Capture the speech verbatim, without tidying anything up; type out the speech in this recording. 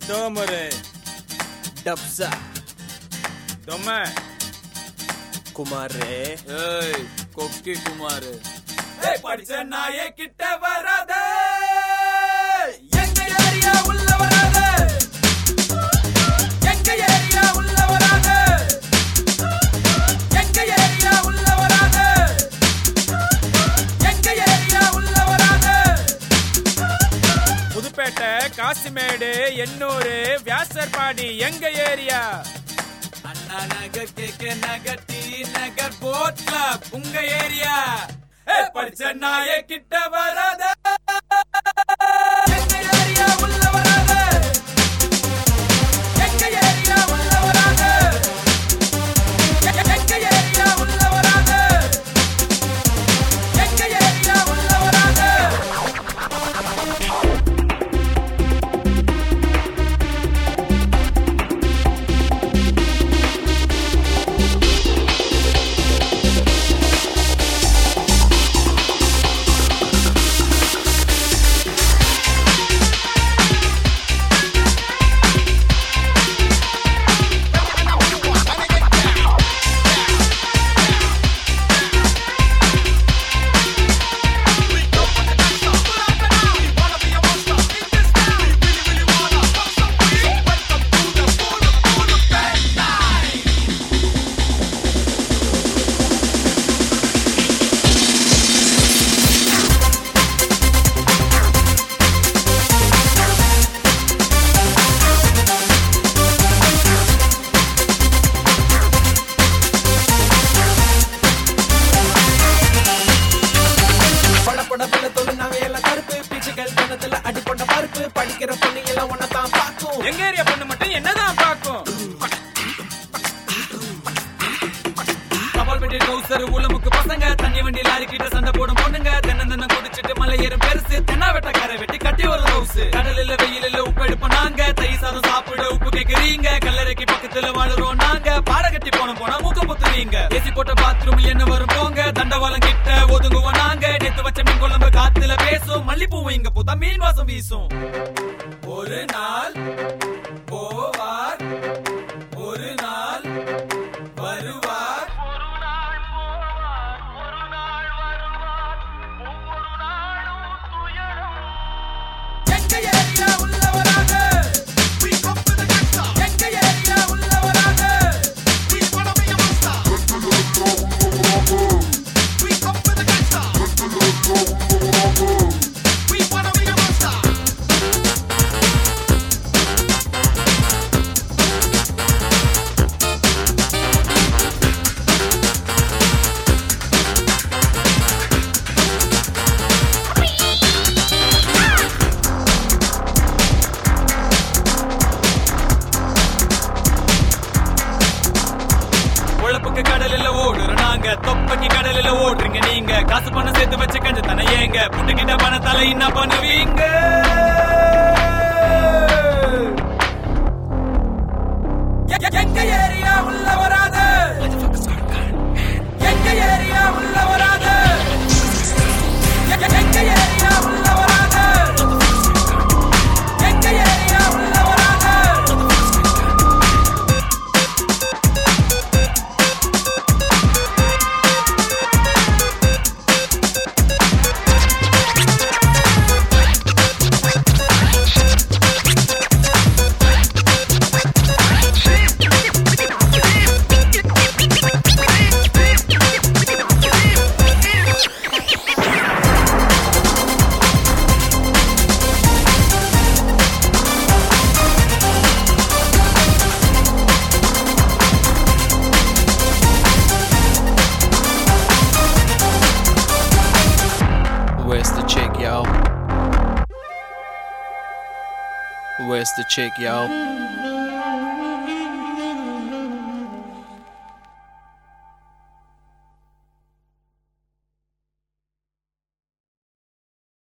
டோமரு டப்ஸா தொம்ம குமாரே ஏய் கொக்கி குமார் ஏய் படிச்ச நாயே கிட்ட வராத எங்க ஏரியா உள்ள வராத எங்க ஏரியா உள்ள வராத எங்க ஏரியா உள்ள வராத எங்க ஏரியா உள்ள வராத புதுப்பேட்டை காசிமேடு எண்ணூர் வியாசர்பாடி எங்க area Anna Nagar K K Nagar T Nagar boat club உங்க ஏரியா படிச்ச நாயே கிட்ட வராத எங்க ஏரியா உள்ள வராத எங்க ஏரியா உள்ள வராத எங்க ஏரியா உள்ள வராத எங்க ஏரியா உள்ள வராத எங்க ஏரியா பொண்ணு மட்டும் என்னதான் பாக்கும் கபால் பெட்டி டவுசர் ஊலமுக்கு பசங்க தண்ணி வண்டி லாரி கிட்ட சண்டை போடும் பொண்ணுங்க தென்ன தென்ன குடிச்சிட்டு மலை ஏறும் பெருசு தென்னா வெட்டக்கார வெட்டி கட்டி வரும் ஹவுஸ் கடலில் வெயிலில் உப்பு எடுப்போம் நாங்க தை சாதம் சாப்பிட உப்பு கேக்குறீங்க கல்லறைக்கு பக்கத்துல வாழுறோம் நாங்க பாட கட்டி போன போனா மூக்க புத்துறீங்க ஏசி போட்ட பாத்ரூம் என்ன வரும் போங்க தண்டவாளம் கிட்ட ஒதுங்குவோம் நாங்க நேத்து வச்ச மீன் குழம்பு காத்துல பேசும் மல்லிப்பூவும் இங்க பூத்தா மீன் வாசம் வீசும் ஒரு நாள் போவார் ஒரு நாள் வருவார் ஒரு நாள் போவார் ஒரு நாள் வருவார் ஒவ்வொரு நாளும் துயரம் எங்க ஏரியா உள்ள வராத we come to the gangsta எங்க ஏரியா உள்ள வராத we wanna be a monster we come to the gangsta we wanna be a monster உழப்புக்கு கடலில் ஓடுறோம் நாங்க தொப்பைக்கு கடலில் ஓடுறீங்க நீங்க காசு பணம் சேர்த்து வச்சு கண்டு தானே ஏங்க புட்டுக்கிட்ட பணத்தால என்ன பண்ணுவீங்க எங்க ஏரியா உள்ள வராத எங்க ஏரியா உள்ள வராத எங்க ஏரியா உள்ள வராத எங்க ஏரியா உள்ள வராத Where's the chick, yo? Where's the chick, yo?